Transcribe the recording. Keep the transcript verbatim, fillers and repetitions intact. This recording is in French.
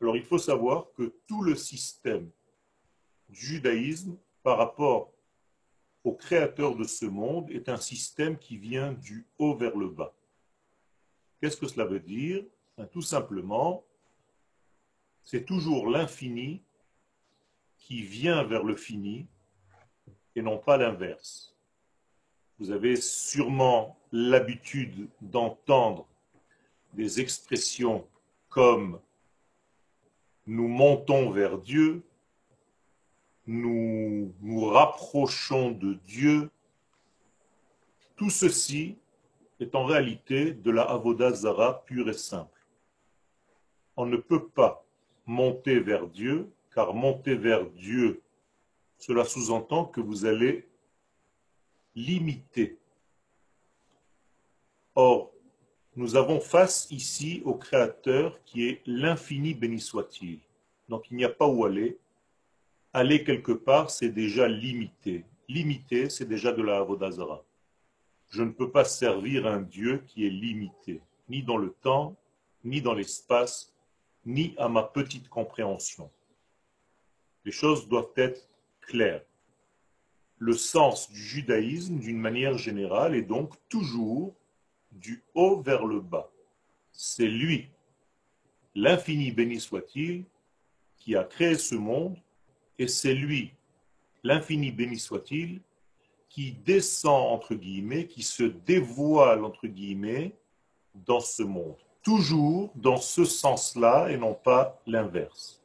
Alors il faut savoir que tout le système du judaïsme par rapport au créateur de ce monde est un système qui vient du haut vers le bas. Qu'est-ce que cela veut dire? Ben, tout simplement, c'est toujours l'infini qui vient vers le fini et non pas l'inverse. Vous avez sûrement l'habitude d'entendre des expressions comme nous montons vers Dieu, nous nous rapprochons de Dieu. Tout ceci est en réalité de la avoda zara pure et simple. On ne peut pas monter vers Dieu, car monter vers Dieu, cela sous-entend que vous allez l'imiter. Or, nous avons face ici au Créateur qui est l'infini béni soit-il. Donc il n'y a pas où aller. Aller quelque part, c'est déjà limité. Limité, c'est déjà de la avoda zara. Je ne peux pas servir un Dieu qui est limité, ni dans le temps, ni dans l'espace, ni à ma petite compréhension. Les choses doivent être claires. Le sens du judaïsme, d'une manière générale, est donc toujours du haut vers le bas. C'est lui, l'infini béni soit-il, qui a créé ce monde, et c'est lui, l'infini béni soit-il, qui descend, entre guillemets, qui se dévoile, entre guillemets, dans ce monde. Toujours dans ce sens-là et non pas l'inverse.